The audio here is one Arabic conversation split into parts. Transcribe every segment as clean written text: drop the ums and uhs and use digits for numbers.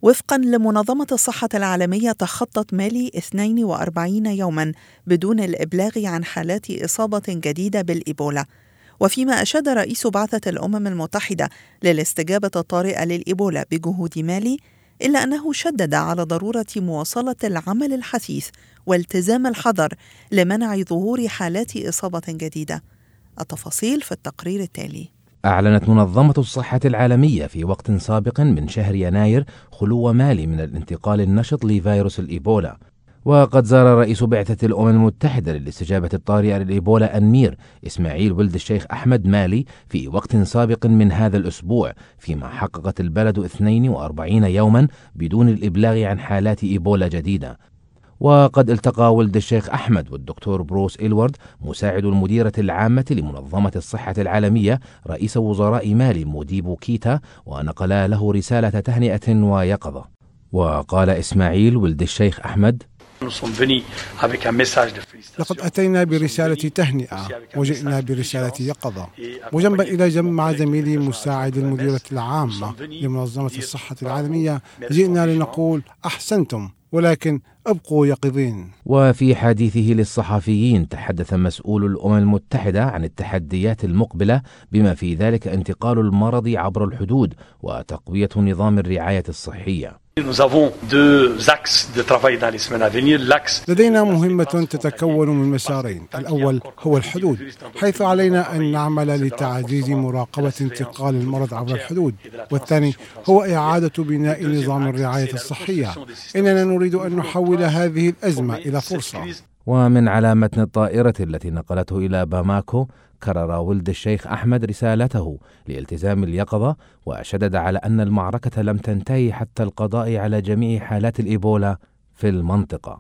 وفقا لمنظمة الصحة العالمية، تخطت مالي 42 يوما بدون الإبلاغ عن حالات إصابة جديدة بالإيبولا. وفيما أشاد رئيس بعثة الأمم المتحدة للاستجابة الطارئة للإيبولا بجهود مالي، إلا أنه شدد على ضرورة مواصلة العمل الحثيث والتزام الحذر لمنع ظهور حالات إصابة جديدة. التفاصيل في التقرير التالي. أعلنت منظمة الصحة العالمية في وقت سابق من شهر يناير خلو مالي من الانتقال النشط لفيروس الإيبولا. وقد زار رئيس بعثة الأمم المتحدة للاستجابة الطارئة للإيبولا أنمير إسماعيل ولد الشيخ أحمد مالي في وقت سابق من هذا الأسبوع، فيما حققت البلد 42 يوما بدون الإبلاغ عن حالات إيبولا جديدة. وقد التقى ولد الشيخ أحمد والدكتور بروس إلوارد مساعد المديرة العامة لمنظمة الصحة العالمية رئيس وزراء مالي موديبو كيتا، ونقلا له رسالة تهنئة ويقظة. وقال إسماعيل ولد الشيخ أحمد: لقد أتينا برسالة تهنئة وجئنا برسالة يقظة، وجنبا إلى جنب مع زميلي مساعد المديرة العامة لمنظمة الصحة العالمية جئنا لنقول أحسنتم، ولكن ابقوا يقظين. وفي حديثه للصحفيين تحدث مسؤول الأمم المتحدة عن التحديات المقبلة، بما في ذلك انتقال المرض عبر الحدود وتقوية نظام الرعاية الصحية. لدينا مهمة تتكون من مسارين. الأول هو الحدود، حيث علينا أن نعمل لتعزيز مراقبة انتقال المرض عبر الحدود، والثاني هو إعادة بناء نظام الرعاية الصحية. إننا نريد أن نحول هذه الأزمة إلى فرصة. ومن على متن الطائرة التي نقلته إلى باماكو، كرر ولد الشيخ أحمد رسالته لالتزام اليقظة، وشدد على أن المعركة لم تنتهي حتى القضاء على جميع حالات الإيبولا في المنطقة.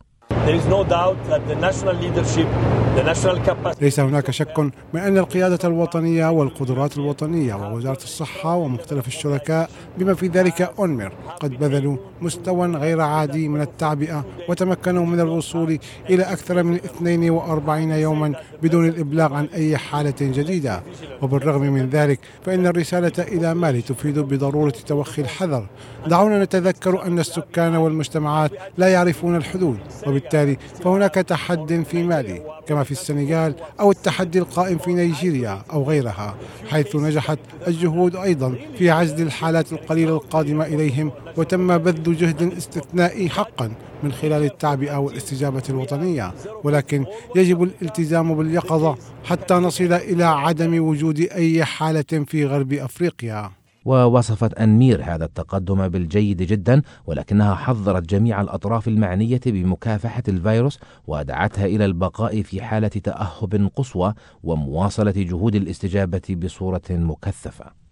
ليس هناك شك من أن القيادة الوطنية والقدرات الوطنية ووزارة الصحة ومختلف الشركاء بما في ذلك أونمر قد بذلوا مستوى غير عادي من التعبئة، وتمكنوا من الوصول إلى أكثر من 42 يوما بدون الإبلاغ عن أي حالة جديدة. وبالرغم من ذلك فإن الرسالة إلى مالي تفيد بضرورة توخي الحذر. دعونا نتذكر أن السكان والمجتمعات لا يعرفون الحدود، وبالتالي فهناك تحد في مالي كما في السنغال أو التحدي القائم في نيجيريا أو غيرها، حيث نجحت الجهود أيضا في عزل الحالات القليلة القادمة إليهم، وتم بذل جهد استثنائي حقا من خلال التعبئة والاستجابة الوطنية. ولكن يجب الالتزام باليقظة حتى نصل إلى عدم وجود أي حالة في غرب أفريقيا. ووصفت أنمير هذا التقدم بالجيد جدا، ولكنها حذرت جميع الأطراف المعنية بمكافحة الفيروس، ودعتها إلى البقاء في حالة تأهب قصوى ومواصلة جهود الاستجابة بصورة مكثفة.